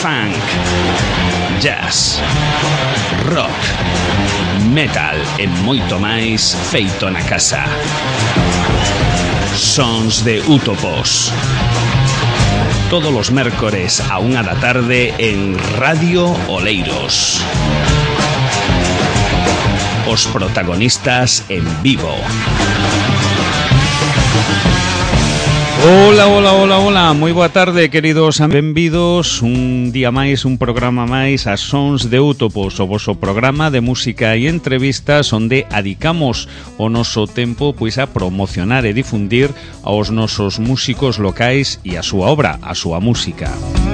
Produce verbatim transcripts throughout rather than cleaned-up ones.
funk, jazz, rock, metal e moito máis feito na casa. Sons de Útopos. Todos os mércores a unha da tarde en Radio Oleiros. Os protagonistas en vivo. Hola, hola, hola, hola, moi boa tarde, queridos, benvidos un día máis, un programa máis a Sons de Útopos, o voso programa de música e entrevistas onde adicamos o noso tempo pois a promocionar e difundir aos nosos músicos locais e a súa obra, a súa música.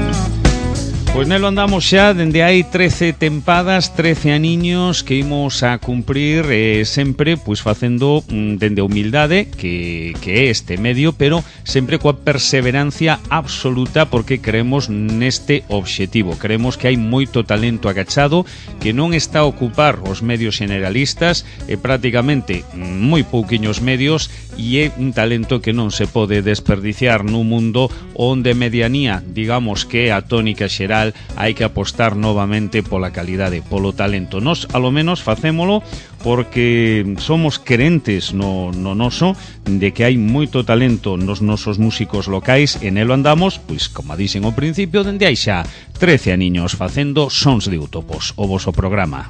Pois nelo andamos xa dende hai trece tempadas, trece aniños que imos a cumprir eh, sempre pois facendo mm, dende a humildade que, que é este medio, pero sempre coa perseverancia absoluta porque creemos neste obxectivo. Creemos que hai moito talento agachado que non está a ocupar os medios generalistas e prácticamente moi pouquiños medios e é un talento que non se pode desperdiciar nun mundo onde medianía, digamos que é a tónica xeral, hai que apostar novamente pola calidade, polo talento. Nos, alo menos, facémolo porque somos querentes no, no noso de que hai moito talento nos nosos músicos locais e nelo andamos, pois, como dixen ao principio, dende hai xa trece aniños facendo Sons de Útopos, o voso programa.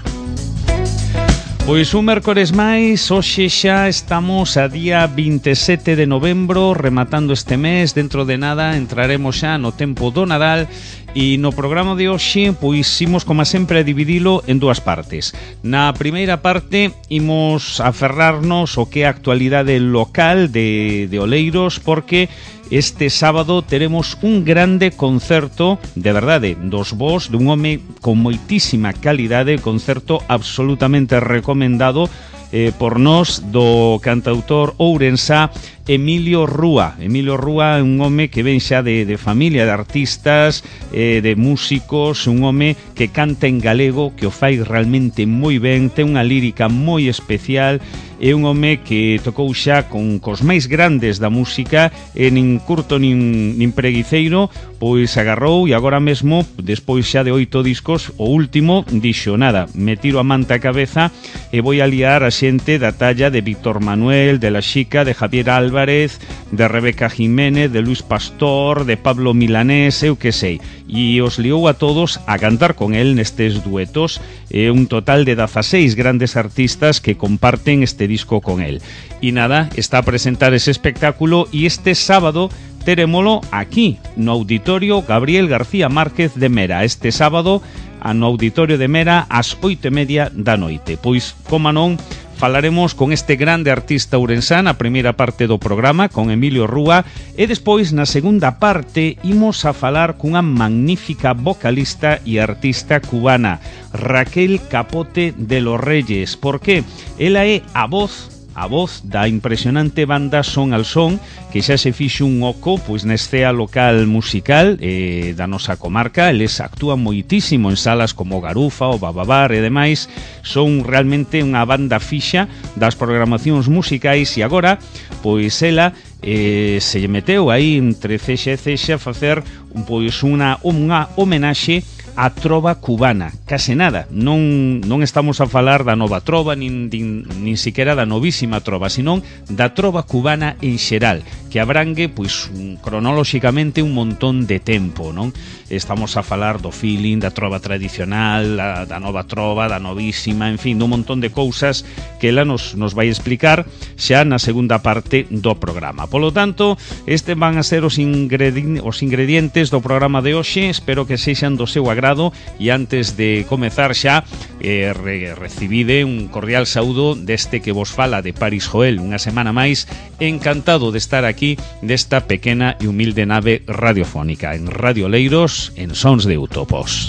Pois un mércores máis, hoxe xa estamos a día vinte e sete de novembro, rematando este mes, dentro de nada entraremos xa no tempo do Nadal e no programa de hoxe pois imos como sempre a dividilo en dúas partes. Na primeira parte imos aferrarnos o que é a actualidade local de, de Oleiros porque este sábado teremos un grande concerto, de verdade, dos vos, dun home con moitísima calidade, concerto absolutamente recomendado eh, por nós do cantautor ourensá Emilio Rúa. Emilio Rúa é un home que ven xa de, de familia de artistas, eh, de músicos, un home que canta en galego, que o fai realmente moi ben, ten unha lírica moi especial, é un home que tocou xa con cos máis grandes da música e nin curto nin, nin preguiceiro, pois agarrou e agora mesmo, despois xa de oito discos, o último dixo nada, me tiro a manta a cabeza e vou a liar a xente da talla de Víctor Manuel, de La Xica, de Javier Álvarez, de Rebeca Jiménez, de Luis Pastor, de Pablo Milanés, eu que sei, e os liou a todos a cantar con el nestes duetos, é un total de dezaseis grandes artistas que comparten este disco con el. E nada, está a presentar ese espectáculo e este sábado terémolo aquí, no Auditorio Gabriel García Márquez de Mera, este sábado no Auditorio de Mera ás oito e media da noite. Pois, como non, falaremos con este grande artista ourensán na primeira parte do programa, con Emilio Rúa, e despois, na segunda parte, imos a falar cunha magnífica vocalista e artista cubana, Raquel Capote de los Reyes. Por que? Ela é a voz a voz da impresionante banda Son al Son, que xa se fixe un oco pois na escena local musical eh, da nosa comarca. Eles actúan moitísimo en salas como Garufa, o Bababar e demais. Son realmente unha banda fixa das programacións musicais e agora, pois ela eh, se lle meteu aí entre cexa e cexa a facer pois unha, unha homenaxe a trova cubana, case nada. Non, non estamos a falar da nova trova, nin, nin, nin siquera da novísima trova, senón da trova cubana en xeral, que abrangue, pois, un, cronolóxicamente un montón de tempo, non? Estamos a falar do feeling, da trova tradicional, da, da nova trova, da novísima, en fin, dun montón de cousas que ela nos, nos vai explicar xa na segunda parte do programa. Polo tanto, este van a ser os, ingredi os ingredientes do programa de hoxe. Espero que sexan do seu agrado e antes de comezar xa eh, re, recibide un cordial saúdo deste que vos fala de Paris Joel, unha semana máis encantado de estar aquí desta pequena e humilde nave radiofónica en Radio Oleiros, en Sons de Útopos.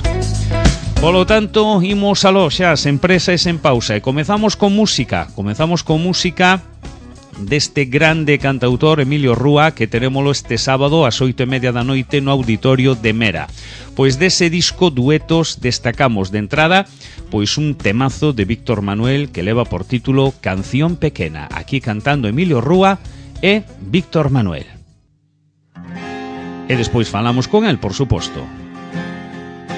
Polo tanto, imos aló xa, sen presa e sen pausa, e comezamos con música, comezamos con música deste grande cantautor Emilio Rúa, que terémolo este sábado ás oito e media da noite no Auditorio de Mera. Pois dese disco Duetos destacamos de entrada pois un temazo de Víctor Manuel que leva por título Canción Pequena, aquí cantando Emilio Rúa e Víctor Manuel. E despois falamos con el, por suposto.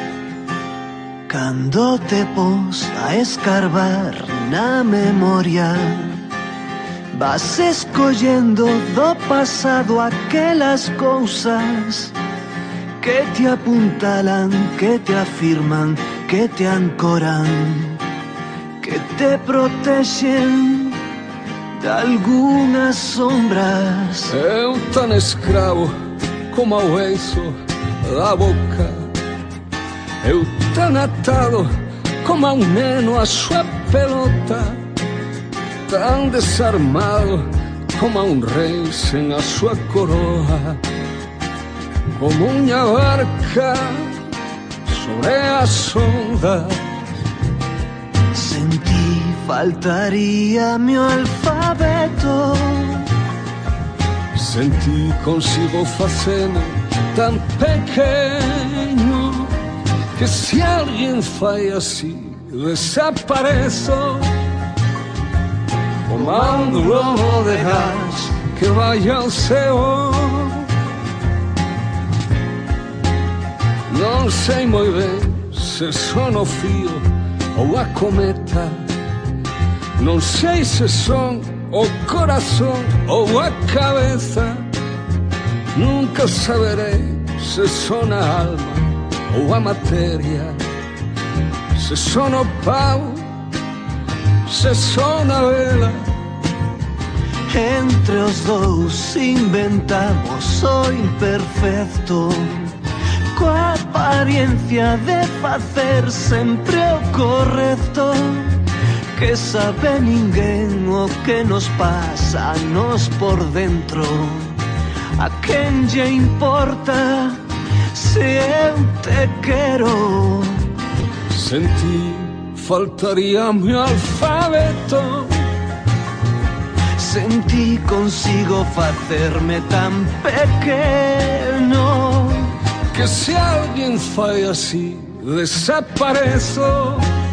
Cando te pos a escarbar na memoria, vas escollendo do pasado aquelas cousas que te apuntalan, que te afirman, que te ancoran, que te protexen de algunhas sombras. Eu tan escravo como ao eixo da boca, eu tan atado como a un neno a súa pelota, tan desarmado como a un rei sen a súa coroa, como unha barca sobre as ondas. Sentí faltaría mi alfabeto, sentí consigo facendo tan pequeño que se alguén fai así desaparezo, como a un globo de gas que vai ao ceo. Non sei moi ben se son o fío ou a cometa, non sei se son o corazón ou a cabeza, nunca saberei se son a alma ou a materia, se son o pau, se son a vela. Entre os dous inventamos o imperfecto, coa apariencia de facer sempre o correcto, que sabe ninguén o que nos pasa a nos por dentro. A quen lle importa se eu te quero? Sentí faltaría mi alfabeto, sentí consigo facerme tan pequeno que se alguén fai así desaparezo,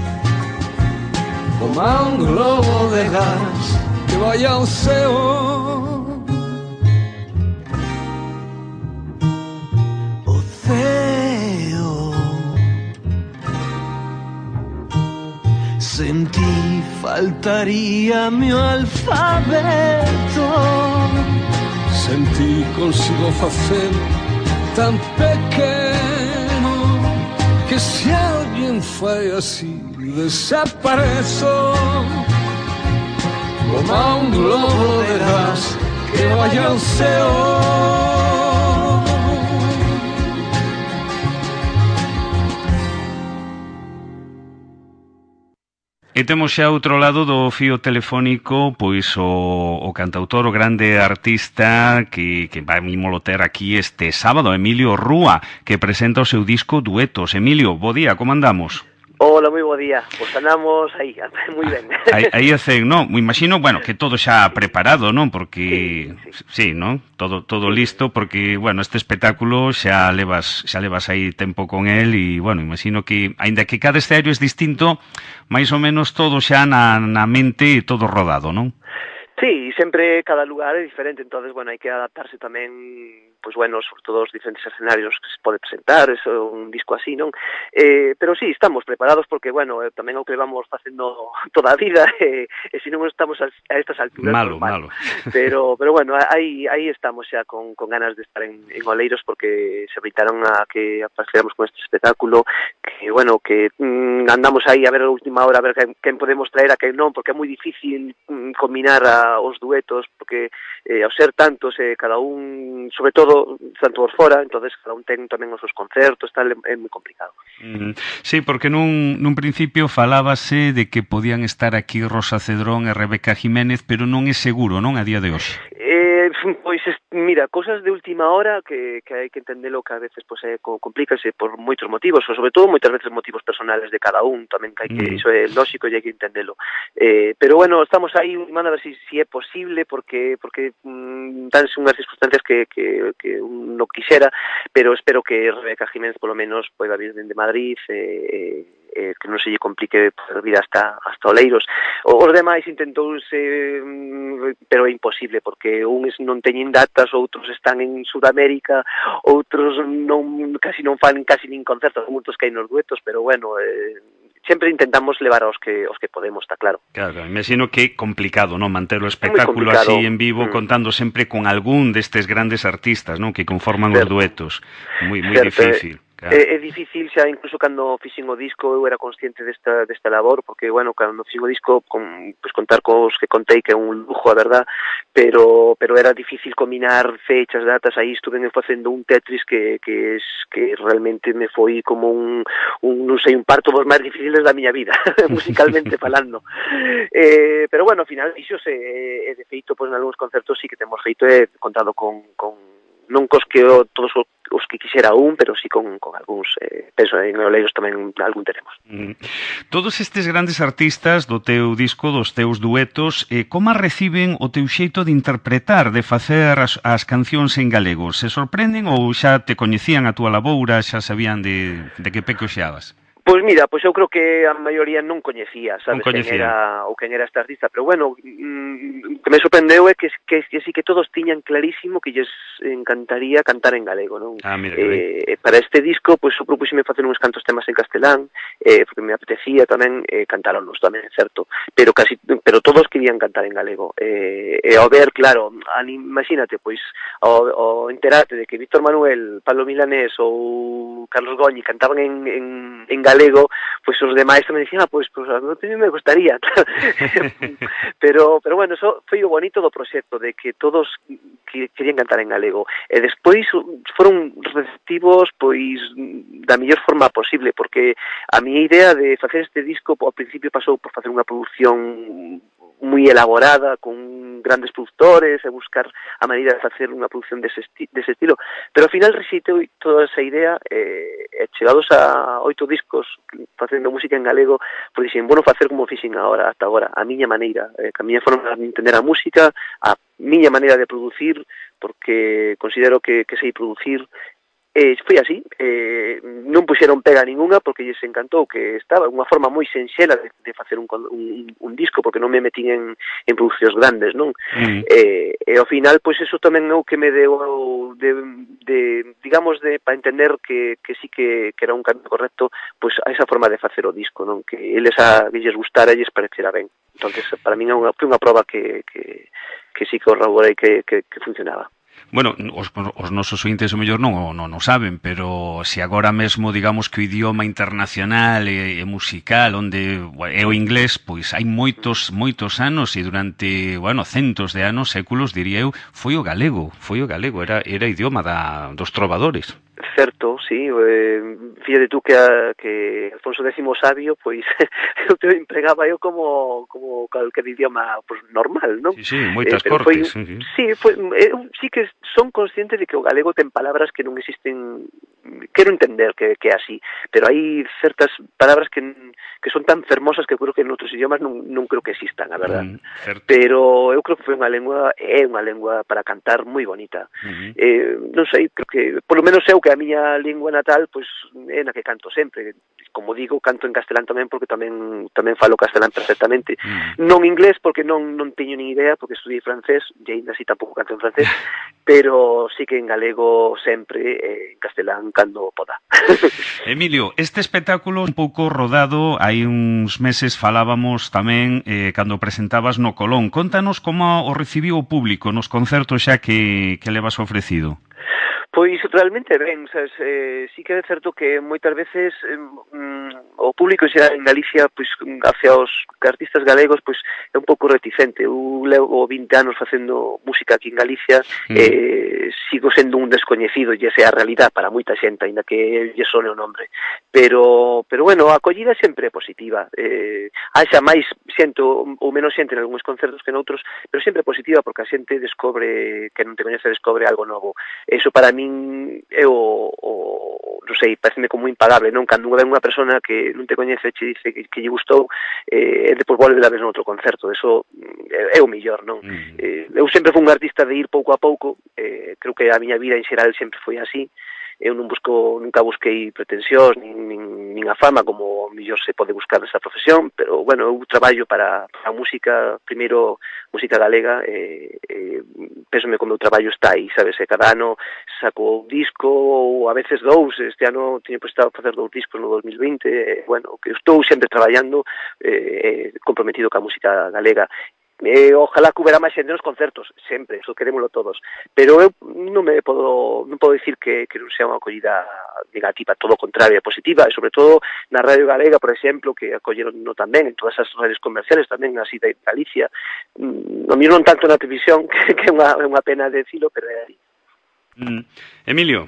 como a un globo de gas que vai ao ceo. O ceo. Sentí faltaría mi alfabeto, sentí consigo facer tan pequeno que se alguén fai así desaparezo, como a un globo de gas que vai ao ceo. E temos xa outro lado do fío telefónico pois o, o cantautor, o grande artista que, que vai molo ter aquí este sábado, Emilio Rúa, que presenta o seu disco Duetos. Emilio, bo día, como andamos? Hola, moi bo día. Pois andamos aí, moi ben. Aí, aí é cen, non? Me imagino, bueno, que todo xa preparado, non? Porque sí, sí. sí, non? Todo todo sí. listo, porque, bueno, este espectáculo xa levas xa levas aí tempo con el e, bueno, imagino que, aínda que cada escenario é distinto, máis ou menos todo xa na, na mente e todo rodado, non? Sí, sempre cada lugar é diferente, entonces, bueno, hai que adaptarse tamén, pois, bueno, sobre todo os diferentes escenarios que se pode presentar, eso, un disco así, non? Eh, pero sí, estamos preparados porque, bueno, eh, tamén o que vamos facendo toda a vida, e, eh, se non estamos a, a estas alturas... Malo, pues, malo. Pero, pero bueno, aí, aí estamos xa con, con ganas de estar en, en Oleiros porque se invitaron a que apareciéramos con este espectáculo, que, bueno, que mm, andamos aí a ver a última hora, a ver quen, quen podemos traer a quen non, porque é moi difícil mm, combinar a os duetos, porque eh, ao ser tantos, eh, cada un, sobre todo, tanto por fora, entonces cada un ten tamén os seus concertos, tal, é, é moi complicado. Mm, sí, porque nun, nun principio falábase de que podían estar aquí Rosa Cedrón e Rebeca Jiménez, pero non é seguro, non, a día de hoxe? Eh, pois, mira, cosas de última hora que, que hai que entendelo que a veces pois, é, complícase por moitos motivos, ou sobre todo moitas veces motivos personales de cada un, tamén que hai que, mm. iso é lógico e hai que entendelo. Eh, pero bueno, estamos aí ultimando a ver si, si é posible, porque porque mm, danse unhas circunstancias que, que, que un non quixera, pero espero que Rebeca Jiménez polo menos poida vir dende Madrid e, eh, que non se lle complique poder vir hasta, hasta Oleiros. Os demais intentouse, pero é imposible, porque uns non teñen datas, outros están en Sudamérica, outros non casi non fan casi nin concertos, moitos que hai nos duetos, pero bueno, eh, sempre intentamos levar aos que os que podemos, está claro. Claro, imagino que é complicado, non, manter o espectáculo así en vivo, mm. contando sempre con algún destes grandes artistas, non, que conforman certo. Os duetos. Moi moi difícil. Claro. É, é difícil, xa incluso cando fixen o disco eu era consciente desta, desta labor, porque, bueno, cando fixen o disco, con, pues, contar cos que contei que é un lujo, a verdad, pero pero era difícil combinar fechas, datas, aí estuve facendo un Tetris que que es que realmente me foi como un, un non sei, un parto dos máis difíciles da miña vida, musicalmente falando. Eh, pero, bueno, ao final, iso se, e de feito, pois, en algúns concertos sí que temos feito, e contado con, con non cos que o, todos os, os que quixera un, pero sí con, con algúns, eh, penso, en Oleiros tamén algún tenemos. Mm. Todos estes grandes artistas do teu disco, dos teus duetos, eh, como reciben o teu xeito de interpretar, de facer as, as cancións en galego? Se sorprenden ou xa te coñecían a túa laboura, xa sabían de, de que peco xeabas? Pois mira, pois eu creo que a maioría non coñecía, sabes, non coñecía. quen era ou quen era este artista, pero bueno, o que me sorprendeu é que, que, que sí que todos tiñan clarísimo que lles encantaría cantar en galego, non? Ah, mira, eh, para este disco, pois eu propúxeme facer uns cantos temas en castelán, eh, porque me apetecía tamén eh, cantaronnos tamén, certo, pero casi pero todos querían cantar en galego. Eh, e ao ver, claro, imagínate, pois ao, ao enterarte de que Víctor Manuel, Pablo Milanés ou Carlos Goñi cantaban en, en, en galego, galego, pois os demais tamén dicían, ah, pois, pois a mí me gustaría, pero, pero bueno, eso foi o bonito do proxecto, de que todos que querían cantar en galego, e despois foron receptivos, pois, da mellor forma posible, porque a miña idea de facer este disco, ao principio pasou por facer unha produción moi elaborada, con grandes productores, e buscar a maneira de facer unha produción dese, esti dese estilo, pero ao final rexeitei toda esa idea, e, e chegados a oito discos facendo música en galego, pois dixen, bueno, facer como fixen agora, hasta agora, a miña maneira, eh, a miña forma de entender a música, a miña maneira de producir, porque considero que, que sei producir. Eh, foi así, eh, non puxeron pega ninguna porque lles encantou que estaba unha forma moi senxela de, de facer un, un, un disco, porque non me metín en, en producións grandes, non? Mm. Eh, e ao final, pois eso tamén é o que me deu de, de digamos, de para entender que, que sí que, que era un cambio correcto, pois a esa forma de facer o disco, non? Que eles a que lles gustara e lles parecera ben. Entonces, para min foi unha prova que, que, que sí que corroborei que, que, que funcionaba. Bueno, os, os nosos ointes o mellor non, non o saben, pero se agora mesmo, digamos, que o idioma internacional e, e musical onde bueno, é o inglés, pois hai moitos moitos anos e durante, bueno, centos de anos, séculos, diría eu, foi o galego, foi o galego, era era idioma da dos trovadores. Certo, sí, eh, fíjate tú que, a, que Alfonso X Sabio, pois, eu te empregaba eu como, como calquer idioma pues, normal, non? Sí, sí, moitas eh, cortes. Foi, sí, sí, foi, eu sí que son consciente de que o galego ten palabras que non existen, quero entender que, que é así, pero hai certas palabras que, que son tan fermosas que creo que en outros idiomas non, non creo que existan, a verdad. Mm, pero eu creo que foi unha lengua, é unha lengua para cantar moi bonita. Mm-hmm. eh, non sei, creo que, por lo menos eu que a miña lingua natal, pois é na que canto sempre. Como digo, canto en castelán tamén porque tamén tamén falo castelán perfectamente. Mm. Non inglés porque non non teño ni idea, porque estudiei francés, e ainda así tampouco canto en francés, pero sí que en galego sempre, eh, en castelán cando poda. Emilio, este espectáculo un pouco rodado, hai uns meses falábamos tamén eh, cando presentabas no Colón. Contanos como o recibiu o público nos concertos xa que, que levas ofrecido. Pois realmente ben, sabes, eh, sí que é certo que moitas veces eh, mm, o público xa en Galicia, pois hacia os artistas galegos, pois é un pouco reticente. Eu levo vinte anos facendo música aquí en Galicia, mm. eh, sigo sendo un descoñecido, e esa é a realidad para moita xente, aínda que lle sone o nombre. Pero, pero bueno, a acollida sempre é positiva. Eh, haxa máis xente ou menos xente en algúns concertos que noutros, pero sempre é positiva porque a xente descobre, que non te coñece, descobre algo novo. Eso para mí é o, o non sei, pareceme como impagable, non? Cando ven unha persona que non te coñece e che dice que, que lle gustou, eh, e depois volve a ver noutro concerto, eso é, é o millor, non? Mm. Eh, eu sempre fui un artista de ir pouco a pouco, eh, creo que a miña vida en xeral sempre foi así. Eu non busco, nunca busquei pretensións, nin, nin nin a fama como mellor se pode buscar nesa profesión, pero, bueno, eu traballo para, para a música, primeiro, música galega, e, e pénsome como o meu traballo está aí, sabes, e cada ano saco un disco, ou a veces dous, este ano teño prestado a facer dous discos no dos mil vinte, e, bueno, que estou sempre traballando, eh, comprometido ca música galega. Eh, ojalá que houbera máis xente nos concertos, sempre, eso querémoslo todos, pero eu non me podo non podo dicir que, que non sea unha acollida negativa, todo o contrario, positiva, e sobre todo na Radio Galega, por exemplo, que acolleron no tamén, en todas as radios comerciales tamén, así de Galicia, mm, non non tanto na televisión, que, que é unha, unha pena decilo, pero é aí. Mm. Emilio?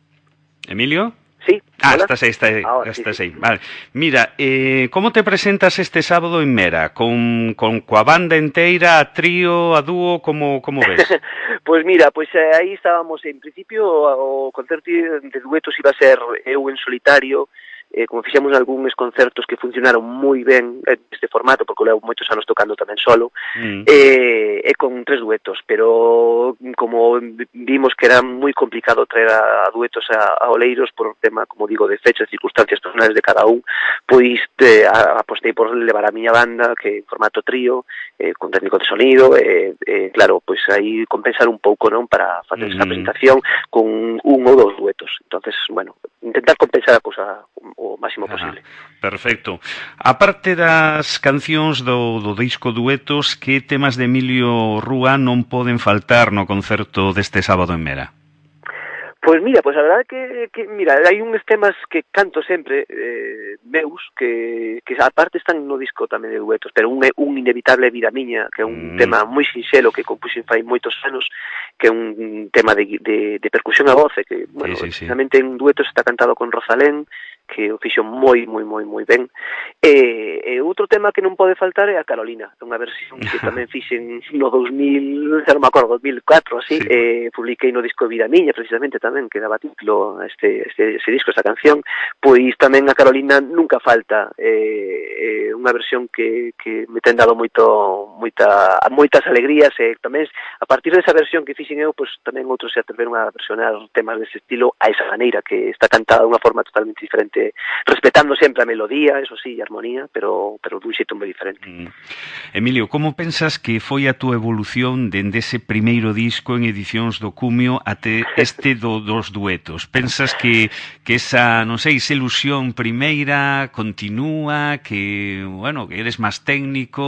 Emilio? Sí, ah, hola. estás aí, estás aí, Ahora, estás sí, aí. sí. Vale. Mira, eh, como te presentas este sábado en Mera? Con, con coa banda enteira, a trío, a dúo, como, como ves? Pois mira, pois eh, aí estábamos, en principio, o concerto de duetos iba a ser eu en solitario, eh, como fixemos algúns concertos que funcionaron moi ben neste formato, porque levo moitos anos tocando tamén solo, mm. eh, e con tres duetos, pero como vimos que era moi complicado traer a, a duetos a, a Oleiros por un tema, como digo, de fechas, circunstancias personales de cada un, pois eh, apostei por levar a miña banda, que en formato trío, eh, con técnico de sonido, e eh, eh, claro, pois aí compensar un pouco, non, para facer mm. esa presentación con un ou dous duetos. Entonces, bueno, intentar compensar a cousa o máximo posible. Ajá, perfecto. A parte das cancións do, do disco Duetos, que temas de Emilio Rúa non poden faltar no concerto deste sábado en Mera? Pois mira, pois a verdade que, que mira, hai uns temas que canto sempre eh, meus, que, que aparte están no disco tamén de duetos, pero un é un inevitable Vida Miña, que é un mm. tema moi sinxelo que compuxen fai moitos anos, que é un tema de, de, de percusión a voz, que, bueno, sí, sí, precisamente sí. En duetos está cantado con Rosalén, que o fixo moi, moi, moi, moi ben. E, e outro tema que non pode faltar é a Carolina, unha versión que tamén fixen no dos mil, xa non me acordo, dos mil catro, así, sí. eh, publiquei no disco Vida Miña, precisamente tamén, que daba título a este, este, este disco, esta canción, pois tamén a Carolina nunca falta, eh, eh, unha versión que, que me ten dado moito, moita, moitas alegrías, e tamén, a partir desa versión que fixen eu, pois tamén outros se atreveron a versionar temas dese estilo a esa maneira, que está cantada de unha forma totalmente diferente, respetando sempre a melodía, eso sí, e a armonía, pero, pero dun xeito moi diferente. Mm. Emilio, como pensas que foi a túa evolución dende ese primeiro disco en edicións do Cumio até este do, dos duetos? Pensas que, que esa, non sei, esa ilusión primeira continúa, que, bueno, que eres máis técnico?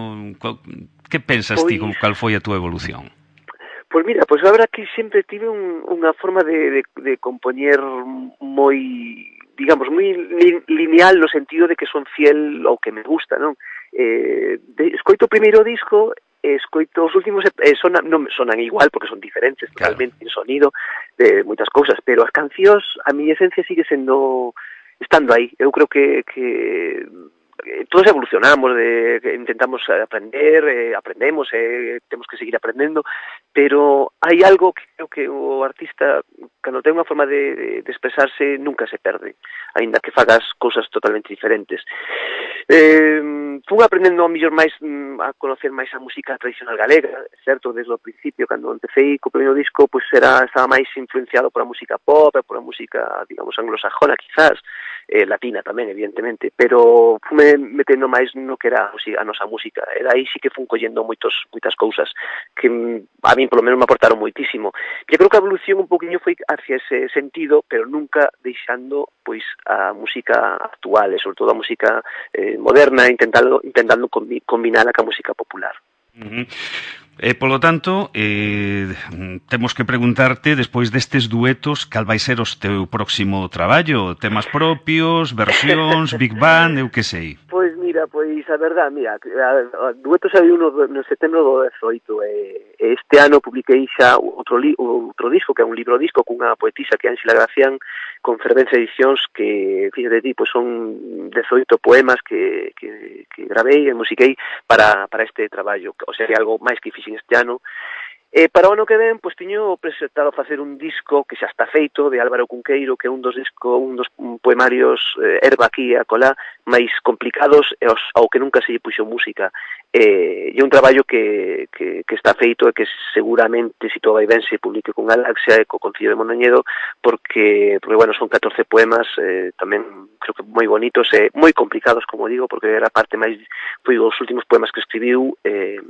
Que pensas pois... ti, cal foi a túa evolución? Pois mira, pois a verdade que sempre tive un, unha forma de, de, de compoñer moi, digamos, moi li, lineal no sentido de que son fiel ao que me gusta, non? Eh, de, escoito o primeiro disco, escoito os últimos, eh, sonan, non sonan igual porque son diferentes totalmente claro. En sonido, de moitas cousas, pero as cancións, a miña esencia sigue sendo, estando aí. Eu creo que, que todos evolucionamos, de, que intentamos aprender, eh, aprendemos, eh, temos que seguir aprendendo, pero hai algo que creo que o artista, cando ten unha forma de, de expresarse, nunca se perde, aínda que fagas cousas totalmente diferentes. Eh, fui aprendendo ao mellor máis a conocer máis a música tradicional galega, certo, desde o principio, cando empecé co primeiro disco, pois era, estaba máis influenciado por a música pop, por a música, digamos, anglosajona, quizás, eh, latina tamén, evidentemente, pero fume metendo máis no que era a nosa música, e aí sí que fun collendo moitos, moitas cousas que a mí polo menos me aportaron moitísimo. Eu creo que a evolución un poquinho foi hacia ese sentido, pero nunca deixando pois a música actual, e sobre todo a música eh, moderna, intentando intentando combinala ca música popular. Uh-huh. E, polo tanto, eh, temos que preguntarte, despois destes duetos, cal vai ser o teu próximo traballo? Temas propios, versións, Big Band, eu que sei? Pois mira, pois a verdade, mira, a, a duetos hai uno no setembro do dezoito, e este ano publiquei xa outro, li, outro disco, que é un libro disco, cunha poetisa que é Ángela Gracián, con Fervenza Edicións, que, fíjate ti, pois son dezoito poemas que, que, que gravei e musiquei para, para este traballo, o sea, que algo máis que fixen este ano, E para o ano que ven, pois tiño presentado facer un disco que xa está feito, de Álvaro Cunqueiro, que é un dos disco, un dos poemarios eh, erva aquí e acolá, máis complicados e os, ao que nunca se lle puxo música. Eh, e un traballo que, que, que está feito e que seguramente, se todo vai ben, se publique con Galaxia e co Concello de Mondoñedo, porque, porque bueno, son catorce poemas, eh, tamén creo que moi bonitos e moi complicados, como digo, porque era a parte máis, foi os últimos poemas que escribiu. eh,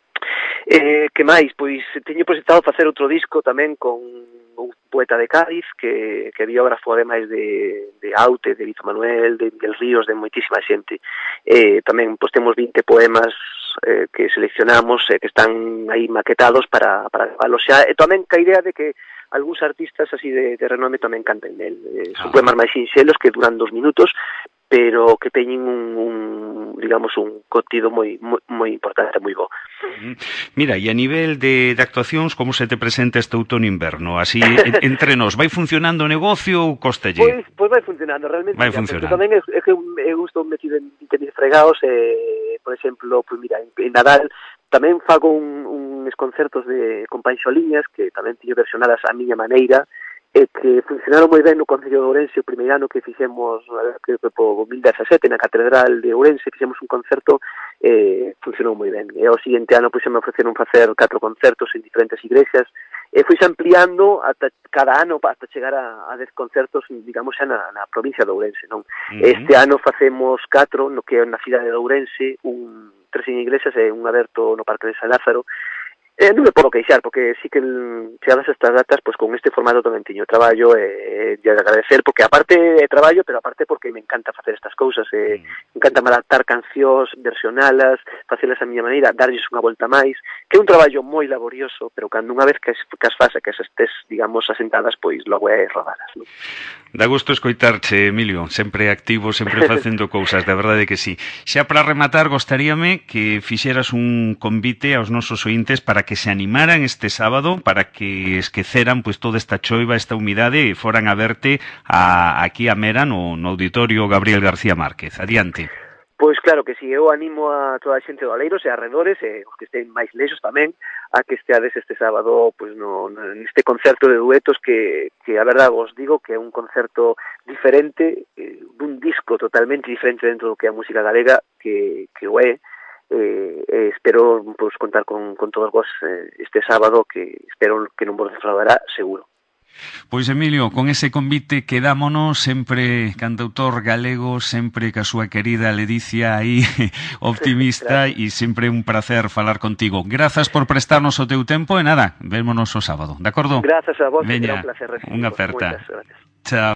Eh, que máis? Pois teño presentado facer outro disco tamén con un poeta de Cádiz que, que é biógrafo ademais de, de Aute, de Vizo Manuel, de Miguel Ríos, de moitísima xente. Eh, tamén pois temos vinte poemas eh, que seleccionamos e eh, que están aí maquetados para, para gravarlos xa, e tamén ca idea de que algúns artistas así de, de renome tamén canten nel. Eh, son ah. poemas máis sinxelos que duran dos minutos, pero que teñen un, un digamos, un contido moi, moi, moi importante, moi bo. Mira, e a nivel de, de actuacións, como se te presenta este outono-inverno? Así, entre nos, vai funcionando o negocio ou costelle? Pois, pois vai funcionando, realmente. Vai funcionando. Tamén é, é que eu gusto metido en vinte mil fregados, e, por exemplo, pois mira, en, en Nadal tamén fago un, uns concertos de con Panxoliñas, que tamén teño versionadas a miña maneira, e que funcionaron moi ben no Concello de Ourense o primeiro ano que fixemos, creo que po dos mil dezasete, na Catedral de Ourense, fixemos un concerto, eh, funcionou moi ben. E ao seguinte ano, pois, se me ofreceron facer catro concertos en diferentes igrexas, e fui ampliando ata cada ano ata chegar a, a dez concertos, digamos, xa na, na provincia de Ourense, non? Uh-huh. Este ano facemos catro, no que é na cidade de Ourense, un, tres en igrexas e un aberto no Parque de San Lázaro. Eh, non me podo queixar, porque sí que chegadas estas datas, pois con este formato tamén tiño traballo e, e de agradecer, porque aparte de traballo, pero aparte porque me encanta facer estas cousas, e me encanta adaptar cancións, versionalas, facelas a miña maneira, darlles unha volta máis, que é un traballo moi laborioso, pero cando unha vez que as, que as faz e que as estés, digamos, asentadas, pois logo é rodadas, non? Dá gusto escoitarche, Emilio, sempre activo, sempre facendo cousas, de verdade que sí. Xa para rematar, gostaríame que fixeras un convite aos nosos ointes para que se animaran este sábado, para que esqueceran pois toda esta choiva, esta humidade, e foran a verte a, aquí a Mera no, no Auditorio Gabriel García Márquez. Adiante. Pois claro que si, eu animo a toda a xente do Oleiros e arredores, e os que estén máis lexos tamén, a que esteades este sábado pois no, neste concerto de duetos que, que a verdade vos digo que é un concerto diferente, eh, dun disco totalmente diferente dentro do que é a música galega, que, que o é, eh, eh, espero pois, contar con, con todos vos eh, este sábado, que espero que non vos defraudará, seguro. Pois, Emilio, con ese convite quedámonos, sempre cantautor galego, sempre ca súa querida Ledicia aí optimista, e sempre un placer falar contigo. Grazas por prestarnos o teu tempo e nada, vémonos o sábado, de acordo? Grazas a vos, veña, un placer recibir. Unha aperta. Chao.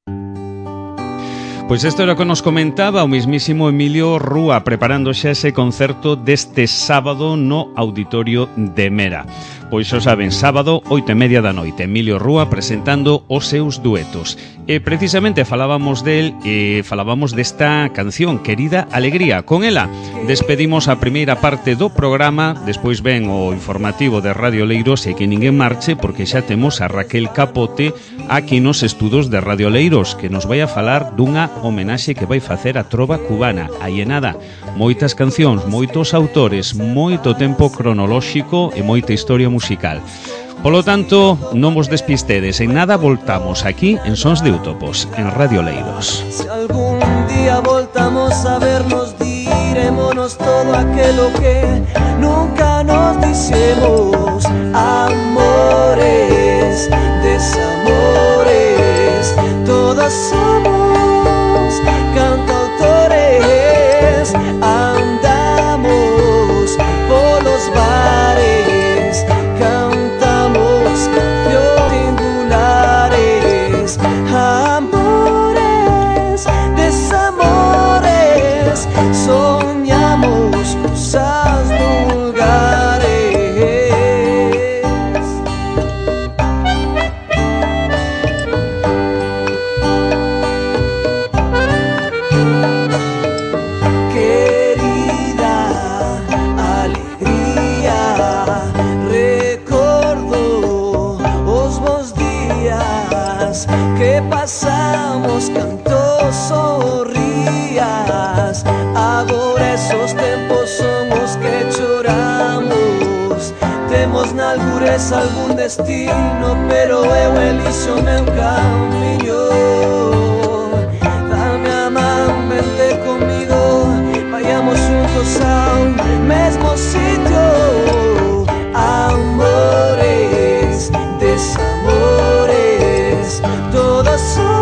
Pois isto era o que nos comentaba o mismísimo Emilio Rúa, preparando xa ese concerto deste sábado no Auditorio de Mera. Pois xa saben, sábado, oito e media da noite, Emilio Rúa presentando os seus duetos. E precisamente falábamos del e falábamos desta canción, Querida Alegría. Con ela despedimos a primeira parte do programa, despois ven o informativo de Radio Leiros, e que ninguén marche porque xa temos a Raquel Capote aquí nos estudos de Radio Leiros, que nos vai a falar dunha homenaxe que vai facer a trova cubana. Aí é nada, moitas cancións, moitos autores, moito tempo cronolóxico e moita historia musical. Polo tanto, non vos despistedes, en nada voltamos aquí en Sons de Utopos, en Radio Leiros. Si algún día voltamos a vernos, dirémonos todo aquello que nunca nos dicemos. Amores, desamores, todos somos cantautores. Andamos por los bares, cantamos canciones singulares. Amores, desamores, soñamos cosas vulgares. Que pasamos cantos sorrías, agora esos tempos son os que choramos. Temos na algura tires algún destino, pero eu elixo meu camiño. Dame a man, vente comigo, vayamos juntos ao mesmo sitio. Amores, desamores, todas son